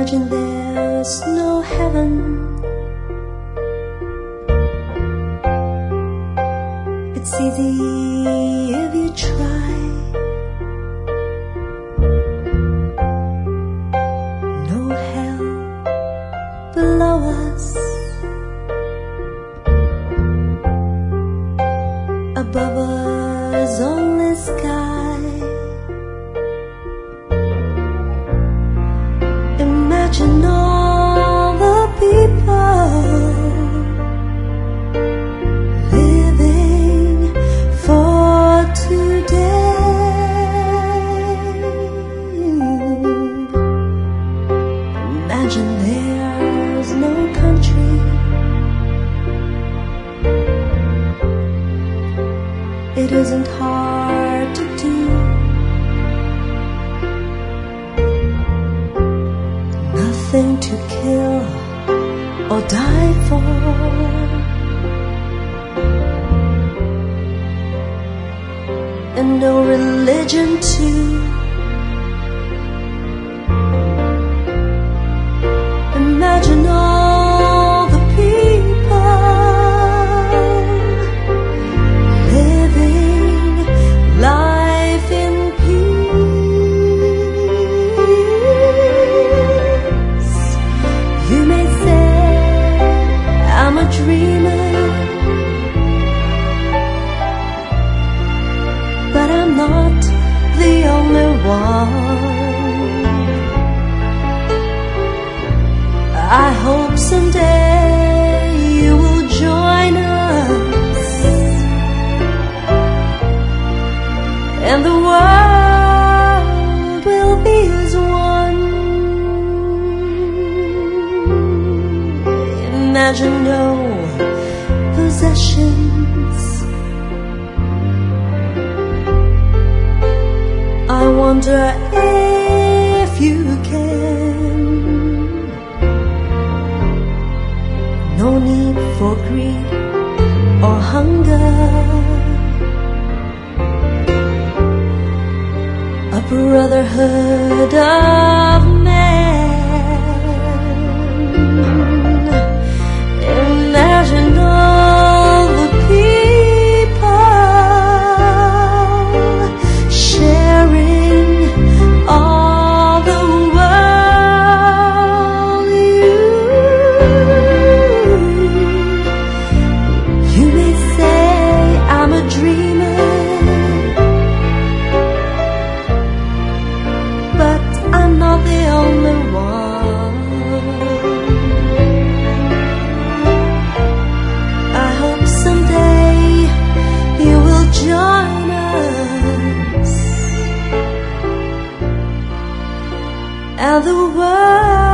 Imagine there's no heaven. It's easy if you try. No hell below us. Above us only sky. Imagine all the people living for today. Imagine there's no country. It isn't hard to do. Nothing to kill or die for. And no religion too. Imagine all the people living life in peace. You may say I'm a dreamer, but I'm not the only one. I hope someday you will join us, and the world will be as one. Imagine no possessions. I wonder if you can. No need for greed or hunger. A brotherhood of men. Imagine all the people sharing all the world. You may say I'm a dreamer, but I'm not the only one. I hope someday you will join us, and the world